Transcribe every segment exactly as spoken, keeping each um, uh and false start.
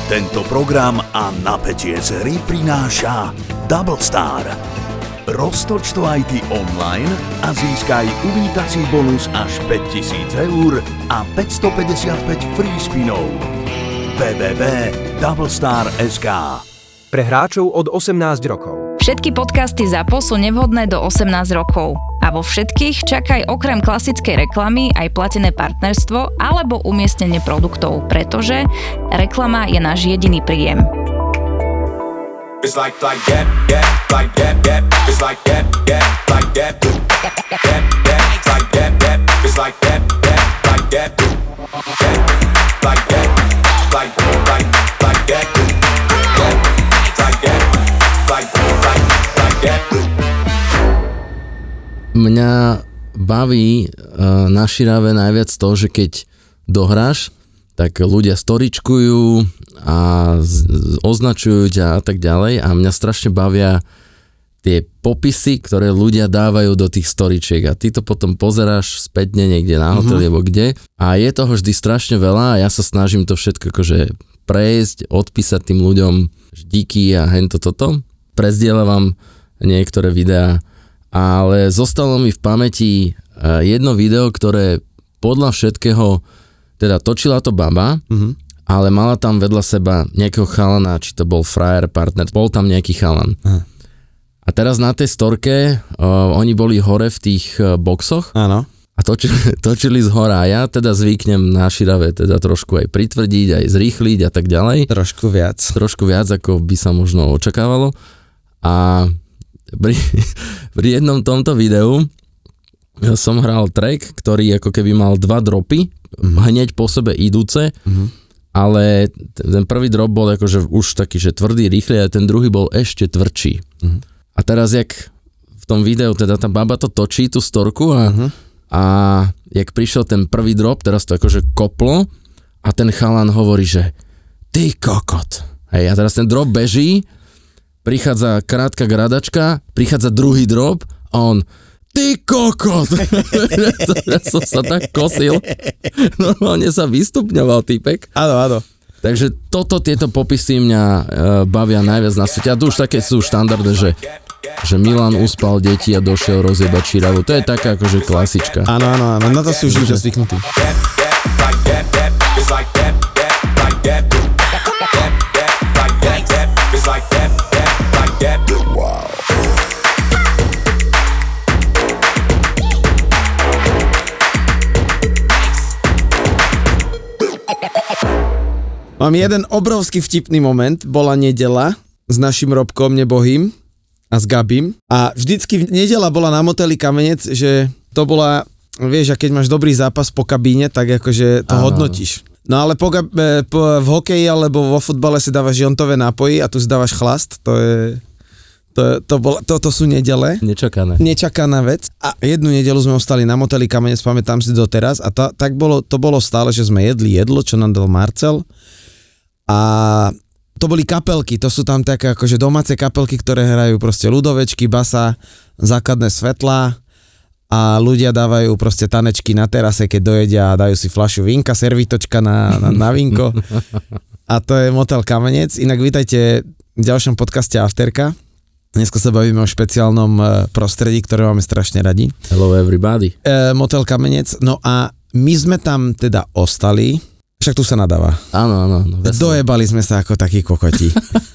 Tento program a napätie z hry prináša Double Star. Roztoč to aj ty online a získaj uvítací bonus až päťtisíc eur a päťstopäťdesiatpäť free spinov. w w w bodka doublestar bodka es ká. Pre hráčov od osemnásť rokov. Všetky podcasty ZAPO sú nevhodné do osemnásť rokov. A vo všetkých čakaj okrem klasickej reklamy aj platené partnerstvo alebo umiestnenie produktov, pretože reklama je náš jediný príjem. It's like like that, that, like that, that. It's like that, that, like that. That, that, like that, that. It's like that, that, like that. That, like that, like like like that. That, like that, like like like that. Mňa baví uh, na Širave najviac to, že keď dohráš, tak ľudia storičkujú a z- označujú ťa a tak ďalej a mňa strašne bavia tie popisy, ktoré ľudia dávajú do tých storičiek a ty to potom pozeráš spätne niekde na hoteli alebo kde a je toho vždy strašne veľa a ja sa snažím to všetko akože prejsť, odpísať tým ľuďom díky a hento toto. Prezdieľavam niektoré videá, ale zostalo mi v pamäti jedno video, ktoré podľa všetkého teda točila to baba, uh-huh. ale mala tam vedľa seba nejakého chalana, či to bol frajer, partner, bol tam nejaký chalan. Uh-huh. A teraz na tej storke uh, oni boli hore v tých uh, boxoch áno. a točili, točili z hora. Ja teda zvyknem na Širave teda trošku aj pritvrdiť, aj zrýchliť a tak ďalej. Trošku viac. Trošku viac, ako by sa možno očakávalo. A pri, pri jednom tomto videu som hral track, ktorý ako keby mal dva dropy, hneď po sebe idúce, uh-huh. ale ten prvý drop bol akože už taký, že tvrdý, rýchly a ten druhý bol ešte tvrdší. Uh-huh. A teraz jak v tom videu, teda tá baba to točí, tú storku a, uh-huh. a jak prišiel ten prvý drop, teraz to akože koplo a ten chalan hovorí, že ty kokot. Hej, a teraz ten drop beží, prichádza krátka gradačka, prichádza druhý drop a on ty kokot! Ja som sa tak kosil. Normálne sa vystupňoval týpek. Áno, áno. Takže toto, tieto popisy mňa e, bavia najviac na svete. A tu už také sú štandardné, že, že Milan uspal deti a došiel rozjebať Širavu. To je taká akože klasička. Áno, áno, áno. Na to si už ľudia zvyknutí. Mám jeden obrovský vtipný moment, bola nedeľa s našim Robkom nebohým a s Gabim a vždycky nedeľa bola na moteli Kamenec, že to bola, vieš, a keď máš dobrý zápas po kabíne, tak akože to Aha. hodnotíš. No ale po, po, v hokeji alebo vo futbale si dávaš jontové nápoji a tu si dávaš chlast, to je... To, to, bol, to, to sú nedele. Nečakané. Nečakaná vec. A jednu nedeľu sme ostali na moteli Kamenec, pamätám si doteraz a ta, tak bolo, to bolo stále, že sme jedli jedlo, čo nám dal Marcel. A to boli kapelky, to sú tam také akože domáce kapelky, ktoré hrajú proste ľudovečky, basa, základné svetlá a ľudia dávajú proste tanečky na terase, keď dojedia a dajú si fľašu vínka, servitočka na, na, na vínko. A to je motel Kamenec. Inak vítajte v ďalšom podcaste Afterka. Dneska sa bavíme o špeciálnom prostredí, ktoré máme strašne radi. Hello everybody. E, motel Kamenec. No a my sme tam teda ostali. Však tu sa nadáva. Áno, áno. áno Dojebali sme sa ako takí kokoti.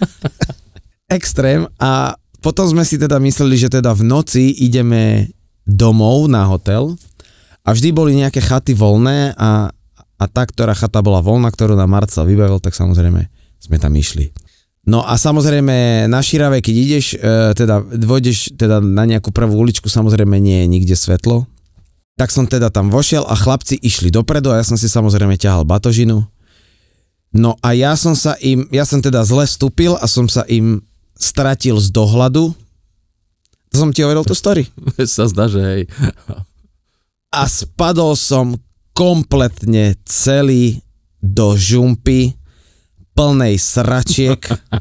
Extrém. A potom sme si teda mysleli, že teda v noci ideme domov na hotel a vždy boli nejaké chaty voľné a, a tá, ktorá chata bola voľná, ktorú nám Marcel vybavil, tak samozrejme sme tam išli. No a samozrejme na Širave, keď ideš, e, teda dvojdeš teda na nejakú prvú uličku, samozrejme nie je nikde svetlo. Tak som teda tam vošiel a chlapci išli dopredu a ja som si samozrejme ťahal batožinu. No a ja som sa im, ja som teda zle vstúpil a som sa im stratil z dohľadu. To som ti hovoril tú story. Sa zdá, že hej. A spadol som kompletne celý do žumpy plnej sračiek.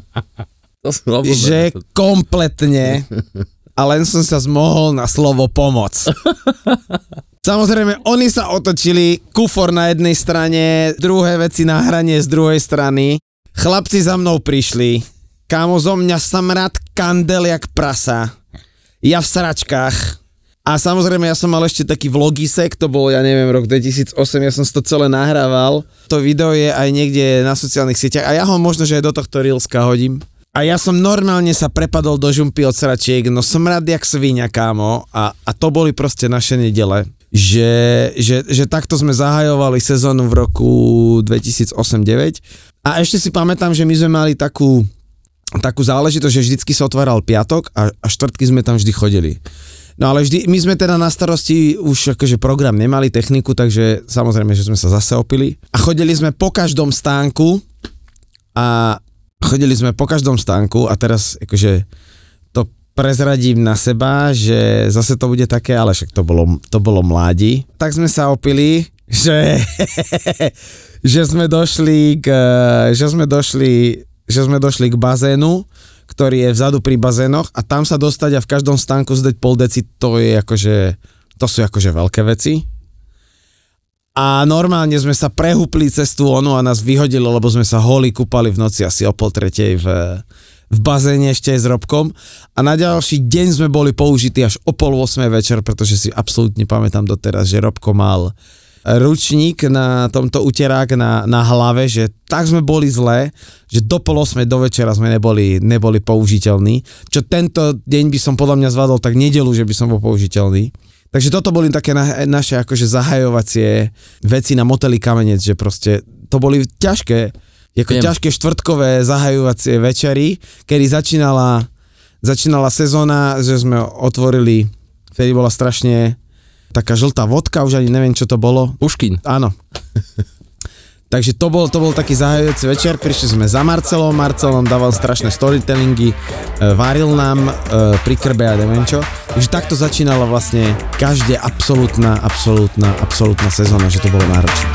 Že kompletne. A len som sa zmohol na slovo pomoc. Samozrejme, oni sa otočili, kufor na jednej strane, druhé veci na hranie z druhej strany. Chlapci za mnou prišli, kámo, zo mňa smrad kandel jak prasa. Ja v sračkách. A samozrejme, ja som mal ešte taký vlogisek, to bol, ja neviem, rok dvetisícosem, ja som si to celé nahrával. To video je aj niekde na sociálnych sieťach a ja ho možno, že aj do tohto Reelska hodím. A ja som normálne sa prepadol do žumpy od sračiek, no smrad jak svíňa, kámo. A, a to boli proste naše nedele. Že, že, že takto sme zahajovali sezónu v roku dvetisícosem deväť. A ešte si pamätám, že my sme mali takú, takú záležitosť, že vždycky sa otváral piatok a, a štvrtky sme tam vždy chodili. No ale vždy, my sme teda na starosti už akože program nemali, techniku, takže samozrejme, že sme sa zase opili. A chodili sme po každom stánku a chodili sme po každom stánku a teraz akože to prezradím na seba, že zase to bude také, ale však to bolo, to bolo mládi. Tak sme sa opili, že, že sme došli k, že sme došli, že sme došli k bazénu, ktorý je vzadu pri bazénoch a tam sa dostať a v každom stánku zdať pol deci, to je akože, to sú akože veľké veci. A normálne sme sa prehúpli cez tú onu a nás vyhodilo, lebo sme sa holi kúpali v noci asi o pol tretej v, v bazéne ešte aj s Robkom. A na ďalší deň sme boli použití až o pol osmej večer, pretože si absolútne pamätám doteraz, že Robko mal ručník na tomto uterák na, na hlave, že tak sme boli zlé, že do pol osmej do večera sme neboli, neboli použiteľní. Čo tento deň by som podľa mňa zvládol tak nedelu, že by som bol použiteľný. Takže toto boli také na, naše akože zahajovacie veci na moteli Kamenec, že proste to boli ťažké, ako ťažké štvrtkové zahajovacie večery, kedy začínala, začínala sezóna, že sme otvorili, vtedy bola strašne taká žltá vodka, už ani neviem, čo to bolo. Puškin. Áno. Takže to bol, to bol taký zahajujúci večer, prišli sme za Marcelom, Marcel nám dával strašné storytellingy, e, varil nám e, pri krbe a neviem čo. Takže takto začínala vlastne každá absolútna, absolútna, absolútna sezóna, že to bolo náročné.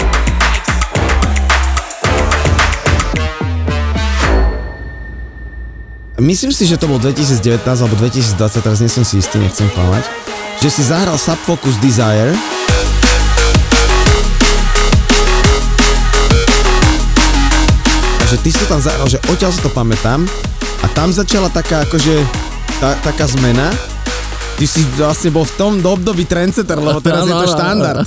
Myslím si, že to bol dvetisícdevätnásť alebo dvetisícdvadsať, teraz nie som si istý, nechcem klamať, že si zahral Subfocus Desire. A že ty si tam zahral, že odtiaľ sa to pamätám a tam začala taká akože tá, taká zmena. Ty si vlastne bol v tom období trendsetter, lebo teraz je to štandard.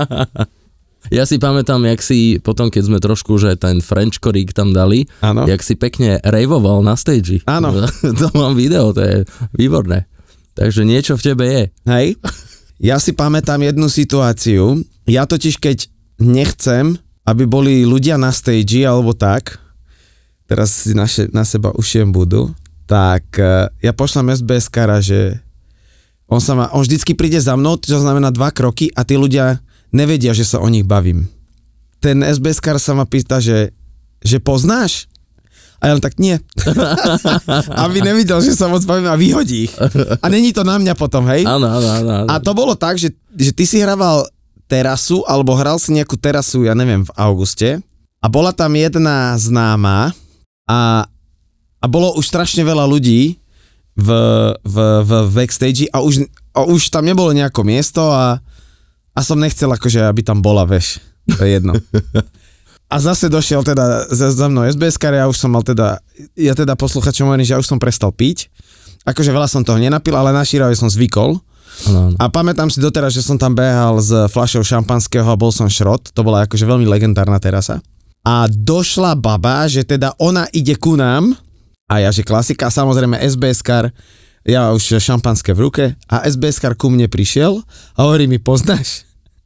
Ja si pamätám, jak si potom, keď sme trošku už aj ten French korík tam dali, ano. Jak si pekne raveoval na stage. Áno. To mám video, to je výborné. Takže niečo v tebe je. Hej. Ja si pamätám jednu situáciu. Ja totiž, keď nechcem, aby boli ľudia na stage alebo tak, teraz si na, še- na seba ušiem budú, tak uh, ja pošlem es bé eska-ra, že on, sa ma, on vždycky príde za mnou, čo znamená dva kroky a tí ľudia nevedia, že sa o nich bavím. Ten es bé eskar sa ma pýta, že, že poznáš? A ja tak nie. Aby nevidel, že sa moc bavím a vyhodí ich. A není to na mňa potom, hej? Áno, áno, áno. A to bolo tak, že, že ty si hraval terasu, alebo hral si nejakú terasu, ja neviem, v auguste. A bola tam jedna známa a, a bolo už strašne veľa ľudí v, v, v backstage a už, a už tam nebolo nejako miesto a, a som nechcel akože, aby tam bola, veš. To je jedno. A zase došiel teda za, za mnou es bé eskar, ja už som mal teda, ja teda posluchačom hovorím, že ja už som prestal piť. Akože veľa som toho nenapil, ale na šírave som zvykol. Ano. A pamätám si doteraz, že som tam behal s fľašou šampanského a bol som šrot. To bola akože veľmi legendárna terasa. A došla baba, že teda ona ide ku nám a ja, že klasika, samozrejme es bé eskar, ja už šampanské v ruke a es bé eskar ku mne prišiel a hovorí mi, poznáš?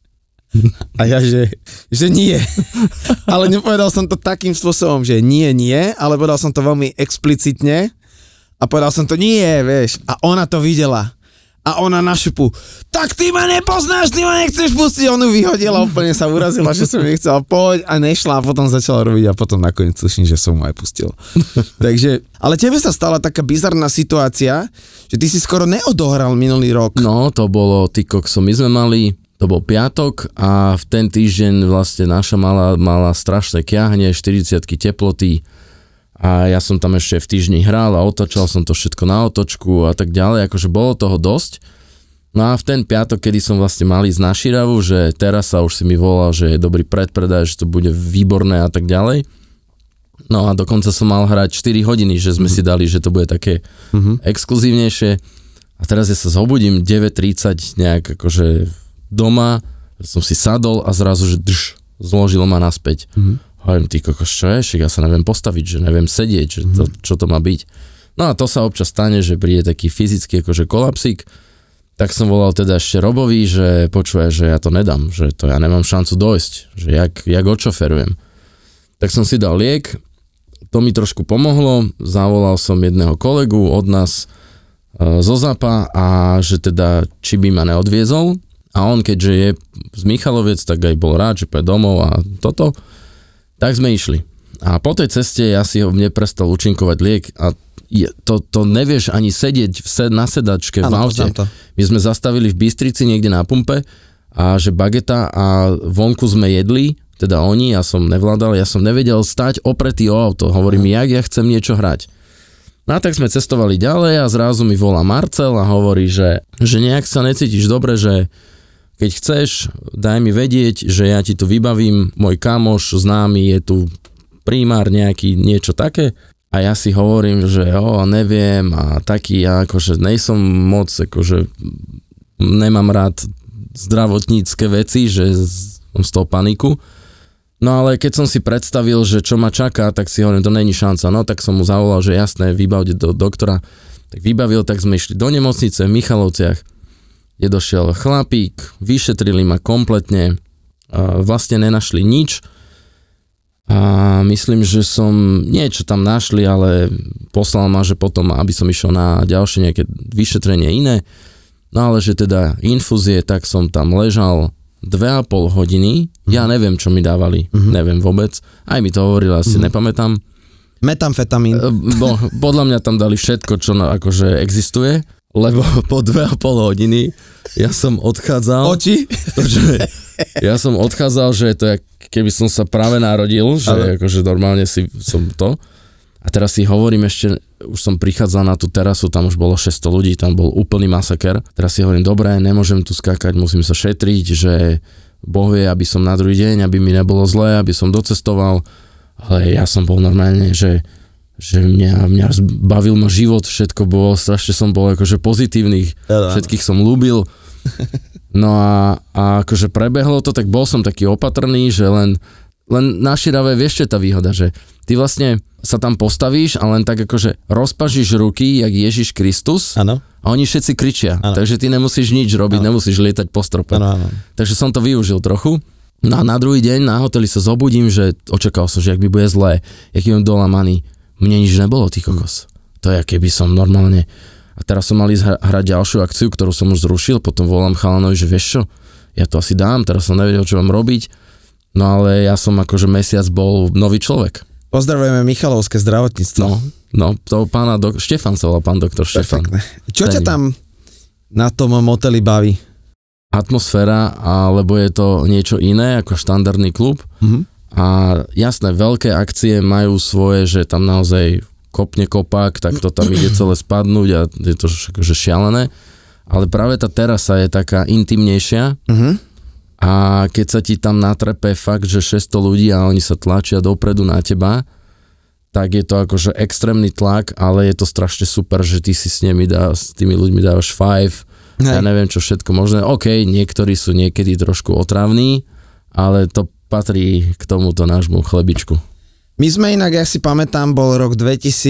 A ja, že, že nie. Ale nepovedal som to takým spôsobom, že nie, nie, ale povedal som to veľmi explicitne a povedal som to nie, vieš. A ona to videla. A ona na šupu, tak ty ma nepoznáš, ty ma nechceš pustiť. On ju vyhodila, úplne sa urazila, že som nechcela, poď a nešla a potom začala robiť a potom nakoniec sluším, že som mu aj pustil. Takže, ale tebe sa stala taká bizarná situácia, že ty si skoro neodohral minulý rok. No, to bolo, ty kokso, my sme mali, to bol piatok a v ten týždeň vlastne naša mala, mala strašné kiahne, štyridsiatky teploty a ja som tam ešte v týždni hral a otočal som to všetko na otočku a tak ďalej, akože bolo toho dosť. No a v ten piatok, kedy som vlastne mal ísť na Širavu, že teraz sa už si mi volal, že je dobrý predpredaj, že to bude výborné a tak ďalej. No a dokonca som mal hrať štyri hodiny, že sme mm. si dali, že to bude také mm-hmm. exkluzívnejšie. A teraz ja sa zobudím deväť tridsať nejak akože doma, som si sadol a zrazu, že drž, zložilo ma naspäť. Mm-hmm. Hovorím, ty kokos, čo je? Však ja sa neviem postaviť, že neviem sedieť, že to, čo to má byť. No a to sa občas stane, že príde taký fyzický akože kolapsík. Tak som volal teda ešte Robovi, že počuje, že ja to nedám, že to ja nemám šancu dojsť, že jak, jak odšoferujem. Tak som si dal liek, to mi trošku pomohlo, zavolal som jedného kolegu od nás e, zo Zapa a že teda či by ma neodviezol a on keďže je z Michalovec, tak aj bol rád, že pôjde domov a toto, tak sme išli. A po tej ceste ja si ho neprestal účinkovať liek a je, to, to nevieš ani sedieť v sed, na sedačke v aute. My sme zastavili v Bystrici niekde na pumpe a že bageta a vonku sme jedli, teda oni, ja som nevládal, ja som nevedel stať opretý o auto. Hovorím, jak ja chcem niečo hrať. No a tak sme cestovali ďalej a zrazu mi volá Marcel a hovorí, že, že nejak sa necítiš dobre, že keď chceš, daj mi vedieť, že ja ti to vybavím, môj kamoš známy je tu primár nejaký, niečo také. A ja si hovorím, že jo, neviem a taký ja akože nejsom moc, akože nemám rád zdravotnícke veci, že mám z toho paniku. No ale keď som si predstavil, že čo ma čaká, tak si hovorím, to není šanca. No tak som mu zavolal, že jasné, vybavte do doktora. Tak vybavil, tak sme išli do nemocnice v Michalovciach, kde došiel chlapík, vyšetrili ma kompletne, vlastne nenašli nič. A myslím, že som niečo tam našli, ale poslal ma, že potom, aby som išiel na ďalšie nejaké vyšetrenie iné. No ale že teda infúzie, tak som tam ležal dve a pol hodiny, mm-hmm. ja neviem, čo mi dávali, mm-hmm. neviem vôbec, aj mi to hovorili, asi mm-hmm. nepamätám. Metamfetamín. Bo, podľa mňa tam dali všetko, čo na, akože existuje, lebo po dve a pol hodiny ja som odchádzal. Oči? Že, ja som odchádzal, že to je, keby som sa práve narodil, že ale akože normálne si som to. A teraz si hovorím ešte, už som prichádzal na tú terasu, tam už bolo šesťsto ľudí, tam bol úplný masaker. Teraz si hovorím, dobre, nemôžem tu skákať, musím sa šetriť, že Boh vie, aby som na druhý deň, aby mi nebolo zlé, aby som docestoval. Ale ja som bol normálne, že, že mňa, mňa bavil ma život, všetko bolo, strašne som bol akože pozitívny, všetkých som ľúbil. No a, a akože prebehlo to, tak bol som taký opatrný, že len, len na Širave, vieš, čo je tá výhoda, že ty vlastne sa tam postavíš a len tak akože rozpažíš ruky, jak Ježiš Kristus. Áno. A oni všetci kričia, ano. Takže ty nemusíš nič robiť, ano. Nemusíš lietať po strope. Ano, ano. Takže som to využil trochu. No a na druhý deň na hoteli sa zobudím, že očakal som, že ak mi bude zlé, aký mám dolamaný. Mne nič nebolo, ty kokos. To je, keby som normálne. A teraz som mal ísť hrať ďalšiu akciu, ktorú som už zrušil, potom volám chalanovi, že vieš čo, ja to asi dám, teraz som nevedel, čo mám robiť. No ale ja som akože mesiac bol nový človek. Pozdravujeme Michalovské zdravotníctvo. No, no to pána, dok- Štefan sa volá, pán doktor Štefan. Čo ťa tam na tom moteli baví? Atmosféra, alebo je to niečo iné ako štandardný klub. Mm-hmm. A jasné, veľké akcie majú svoje, že tam naozaj kopne kopák, tak to tam ide celé spadnúť a je to akože šialené. Ale práve tá terasa je taká intimnejšia. Mm-hmm. A keď sa ti tam natrepe fakt, že šesťsto ľudí a oni sa tlačia dopredu na teba, tak je to akože extrémny tlak, ale je to strašne super, že ty si s nimi dá, s tými ľuďmi dávaš five, ja neviem čo všetko možné. OK, niektorí sú niekedy trošku otravní, ale to patrí k tomuto nášmu chlebičku. My sme inak, ja si pamätám, bol rok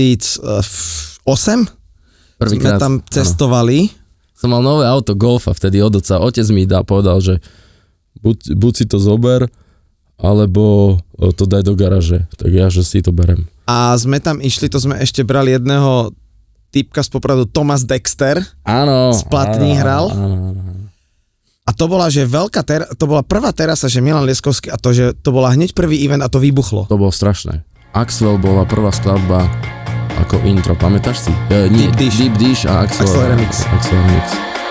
dvetisícosem. Prvýkrát. Sme tam cestovali. Ano. Som mal nové auto Golfa vtedy od oca. Otec mi dá, povedal, že buď, buď si to zober, alebo to daj do garáže. Tak ja, že si to berem. A sme tam išli, to sme ešte brali jedného typka z Popradu, Thomas Dexter. Áno. Z Platní hral. Áno, áno, áno. A to bola, že veľká ter- to bola prvá terasa, že Milan Lieskovský, a to, že to bola hneď prvý event a to vybuchlo. To bolo strašné. Axwell bola prvá skladba ako intro, pamätáš si? E, nie, Deep Dish. Deep Dish a Axwell, Axwell Remix. Axwell Remix.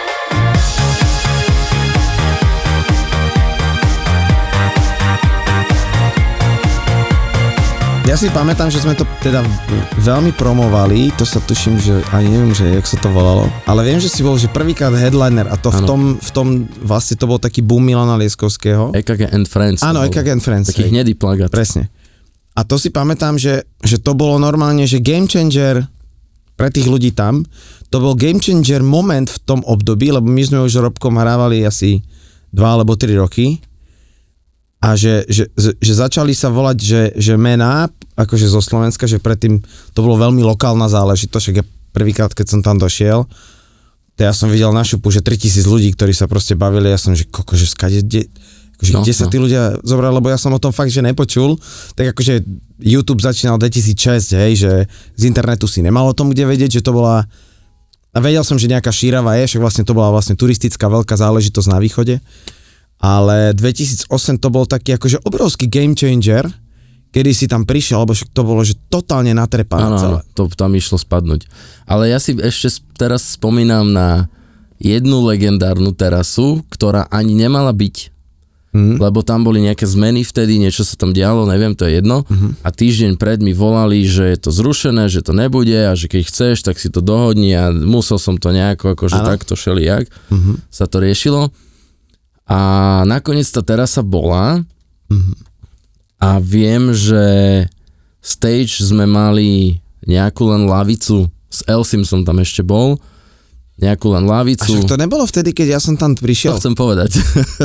Ja si pamätám, že sme to teda veľmi promovali, to sa tuším, že ani neviem, že jak sa to volalo, ale viem, že si bol, že prvýkrát headliner a to v tom, v tom vlastne to bol taký boom Milana Lieskovského. é ká gé and Friends. Áno, é ká gé and Friends. Taký hnedý plagát. Presne. A to si pamätám, že, že to bolo normálne, že game changer pre tých ľudí tam, to bol game changer moment v tom období, lebo my sme už s Robkom hrávali asi dva alebo tri roky a že, že, že začali sa volať, že, že mená, akože zo Slovenska, že predtým to bolo veľmi lokálna záležitosť, však ja prvýkrát, keď som tam došiel, to ja som videl na šupu, že tritisíc ľudí, ktorí sa proste bavili, ja som, že koko, že skade, de, akože, no, kde sa no. tí ľudia zobrali, lebo ja som o tom fakt, že nepočul, tak akože YouTube začínal dvetisícšesť, hej, že z internetu si nemal o tom kde vedieť, že to bola, a vedel som, že nejaká Šírava je, však vlastne to bola vlastne turistická veľká záležitosť na východe, ale dvetisícosem to bol taký akože obrovský game changer, kedy si tam prišiel, lebo však to bolo, že totálne natrepané celé. Áno, to tam išlo spadnúť. Ale ja si ešte teraz spomínam na jednu legendárnu terasu, ktorá ani nemala byť, mm. lebo tam boli nejaké zmeny vtedy, niečo sa tam dialo, neviem, to je jedno. Mm-hmm. A týždeň pred mi volali, že je to zrušené, že to nebude a že keď chceš, tak si to dohodni a musel som to nejako, akože ano. takto šelijak mm-hmm. sa to riešilo. A nakoniec tá terasa bola mm-hmm. a viem, že stage sme mali nejakú len lavicu, s Elsim som tam ešte bol, nejakú len lavicu. A však to nebolo vtedy, keď ja som tam prišiel? To chcem povedať.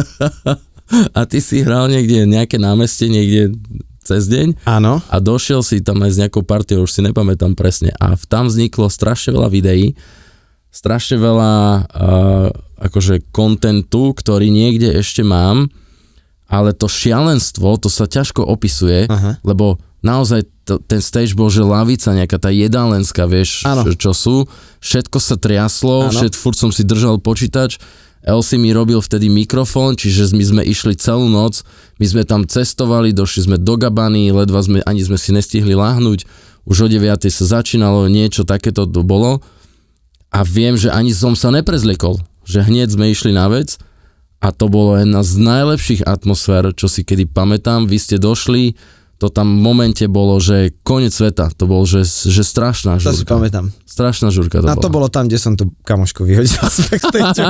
A ty si hral niekde, nejaké námestie, niekde cez deň. Áno. A došiel si tam aj s nejakou partiou, už si nepamätám presne. A tam vzniklo strašne veľa videí, strašne veľa uh, akože kontentu, ktorý niekde ešte mám, ale to šialenstvo, to sa ťažko opisuje, aha. lebo naozaj to, ten stage bol, že lavica, nejaká tá jedálenská, vieš, ano. čo sú, všetko sa triaslo, všet, furt som si držal počítač, Elsi mi robil vtedy mikrofón, čiže my sme išli celú noc, my sme tam cestovali, došli sme do Gabany, ledva sme, ani sme si nestihli láhnuť, už o deviatej sa začínalo, niečo takéto to bolo a viem, že ani som sa neprezliekol, že hneď sme išli na vec a to bolo jedna z najlepších atmosfér, čo si kedy pamätám, vy ste došli, to tam v momente bolo, že koniec sveta, to bolo, že, že strašná žurka. To si pamätám. Strašná žurka to bola. A to bolo tam, kde som tú kamošku vyhodil z backstage.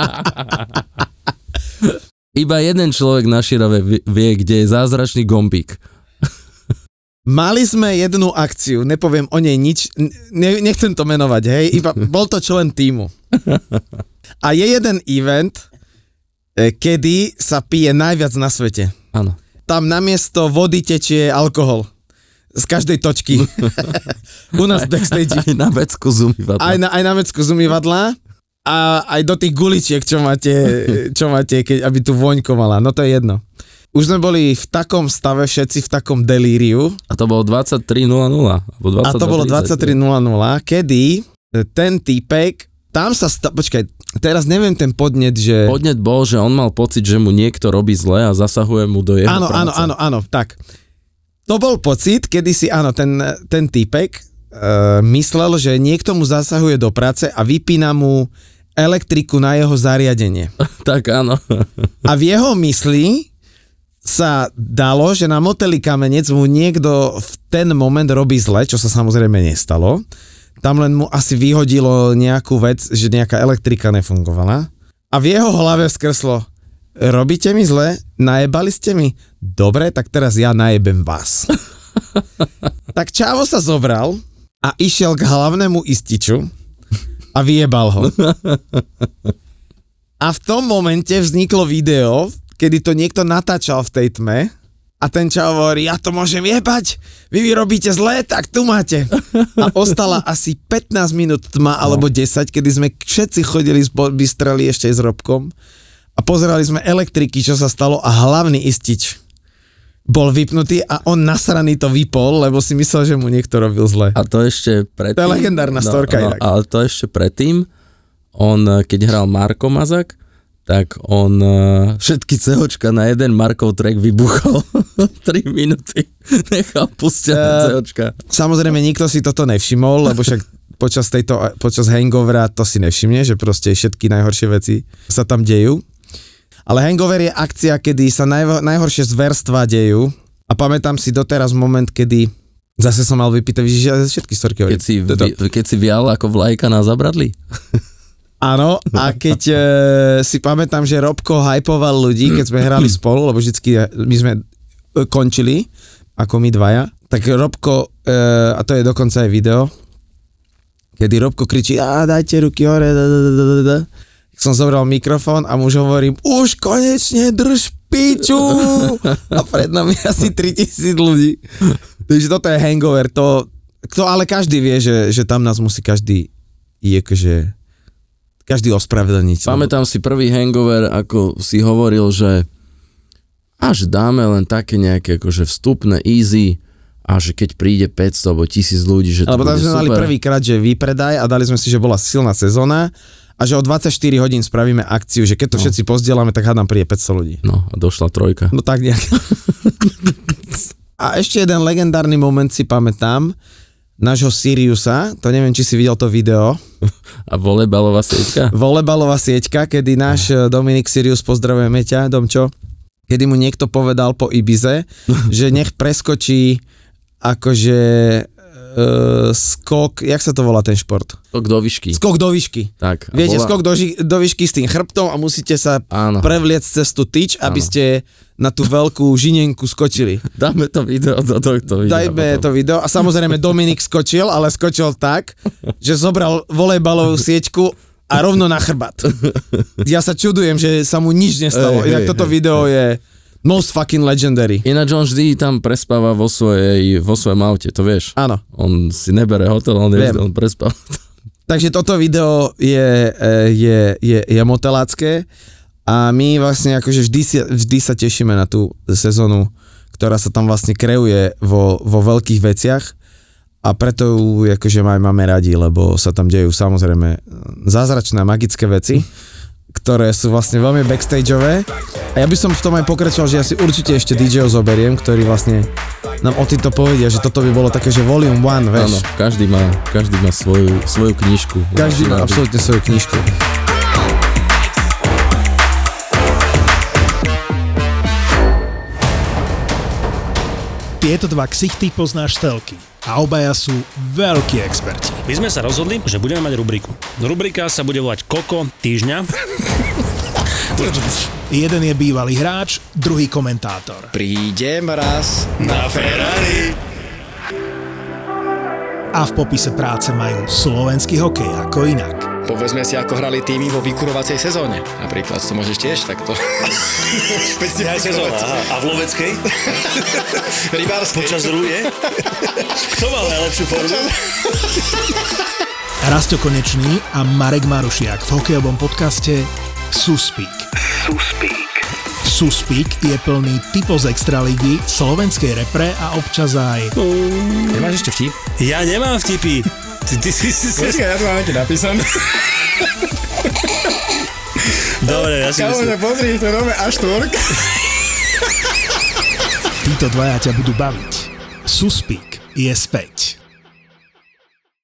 Iba jeden človek na Širave vie, kde je zázračný gombík. Mali sme jednu akciu, nepoviem o nej nič, ne, nechcem to menovať, hej, iba bol to člen tímu. A je jeden event, kedy sa pije najviac na svete. Áno. Tam namiesto vody tečie alkohol. Z každej točky. U nás v backstage. Aj na vecku z umývadla. Aj na, aj na vecku z umývadla. A aj do tých guličiek, čo máte, čo máte keď, aby tu voňko mala. No to je jedno. Už sme boli v takom stave, všetci v takom delíriu. A to bolo dvadsaťtri nula nula. A to bolo dvadsaťtri nula nula, kedy ten týpek, tam sa, sta- počkaj, teraz neviem ten podnet, že... Podnet bol, že on mal pocit, že mu niekto robí zle a zasahuje mu do jeho áno, práce. Áno, áno, áno, tak. To bol pocit, kedy si, áno, ten, ten týpek uh, myslel, že niekto mu zasahuje do práce a vypína mu elektriku na jeho zariadenie. Tak áno. A v jeho mysli sa dalo, že na moteli Kamenec mu niekto v ten moment robí zle, čo sa samozrejme nestalo. Tam len mu asi vyhodilo nejakú vec, že nejaká elektrika nefungovala. A v jeho hlave skrslo, robíte mi zle, najebali ste mi, dobre, tak teraz ja najebem vás. Tak Čavo sa zobral a išiel k hlavnému ističu a vyjebal ho. A v tom momente vzniklo video, kedy to niekto natáčal v tej tme a ten Čavo hovorí, ja to môžem jebať, vy vyrobíte zle, tak tu máte. A ostala asi pätnásť minút tma alebo desať, kedy sme všetci chodili z Bystrely ešte s Robkom a pozerali sme elektriky, čo sa stalo a hlavný istič bol vypnutý a on nasraný to vypol, lebo si myslel, že mu niekto robil zle. A to ešte predtým... To je legendárna no, storka no, inak. Ale to ešte predtým, on, keď hral Marko Mazak, tak on všetky CHčka na jeden Markov track vybuchol. tri minúty nechal pustiť uh, CHčka. Samozrejme, nikto si toto nevšimol, lebo však počas tejto, počas hangovera to si nevšimne, že proste všetky najhoršie veci sa tam dejú. Ale hangover je akcia, kedy sa naj, najhoršie zverstvá dejú a pamätám si doteraz moment, kedy zase som mal vypýtať, že všetky storky hovorím. Keď si, keď si vial ako vlajka na Zabradli. Áno, a keď e, si pamätám, že Robko hypoval ľudí, keď sme hrali spolu, lebo vždycky my sme končili, ako my dvaja, tak Robko, uh, a to je dokonca aj video, kedy Robko kričí, a dajte ruky hore, da, da, da, da, da. Som zobral mikrofón a muž hovorím, už konečne drž piču! A pred nami asi tritisíc ľudí. Takže toto je hangover, to, to ale každý vie, že, že tam nás musí každý akože, každý ospravedlniť. Pamätám si prvý hangover, ako si hovoril, že až dáme len také nejaké akože vstupné, easy, a že keď príde päťsto alebo tisíc ľudí, že to Lebo bude tam sme super. mali prvýkrát, že vypredaj a dali sme si, že bola silná sezóna a že o dvadsaťštyri hodín spravíme akciu, že keď to no. všetci pozdielame, tak hádam príde päťsto ľudí. No a došla trojka. No tak nejak. A ešte jeden legendárny moment si pamätám, nášho Siriusa, to neviem, či si videl to video. A volejbalová sieťka? Volejbalová sieťka, kedy náš Dominik Sirius, pozdravujeme ťa, Domčo, kedy mu niekto povedal po Ibize, že nech preskočí akože uh, skok, jak sa to volá ten šport? Skok do výšky. Skok do výšky. Tak. Viete, bola... skok do, ži- do výšky s tým chrbtom a musíte sa Áno. prevliecť cez tú tyč, aby Áno. ste na tú veľkú žinenku skočili. Dáme to video do tohto videa. Dajme potom. to video a samozrejme Dominik skočil, ale skočil tak, že zobral volejbalovú sieťku a rovno na chrbát. Ja sa čudujem, že sa mu nič nestalo. Ej, Inak hej, toto hej, video je most fucking legendary. Ináč on vždy tam prespáva vo, svojej, vo svojom aute, to vieš? Áno. On si nebere hotel, on, je, on prespáva. Takže toto video je, je, je, je motelácké a my vlastne akože vždy, si, vždy sa tešíme na tú sezónu, ktorá sa tam vlastne kreuje vo, vo veľkých veciach a preto ju akože máme radi, lebo sa tam dejú samozrejme zázračné magické veci, ktoré sú vlastne veľmi backstageové. A ja by som v tom aj pokračoval, že ja si určite ešte dí džejov zoberiem, ktorí vlastne nám o týmto povedia, že toto by bolo také, že volume one, vieš. Áno, každý má, každý má svoju, svoju knižku. Každý má absolútne svoju knižku. Tieto dva ksichty poznáš z telky a obaja sú veľkí experti. My sme sa rozhodli, že budeme mať rubriku. Rubrika sa bude volať Koko týždňa. Jeden je bývalý hráč, druhý komentátor. Prídem raz Na Ferrari. A v popise práce majú slovenský hokej ako inak. Povedzme si, ako hrali týmy vo vykurovacej sezóne. Napríklad to môžeš tiež takto. Špeciálna sezóna. A v loveckej? Rybárskej. Počas rúje? Kto mal najlepšiu formu? Rasto Konečný a Marek Marušiak v hokejovom podcaste Suspeak. Suspeak. Suspeak je plný typov z extraligy, slovenskej repre a občas aj... Nemáš ešte vtip? Ja nemám vtipy. Ty, ty si si... Počkaj, ja tu mám nejaký napísané. Dobre, ja si myslím. Kámo, pozri, to robí až tvork. Títo dvaja ťa budú baviť. Suspeak je späť.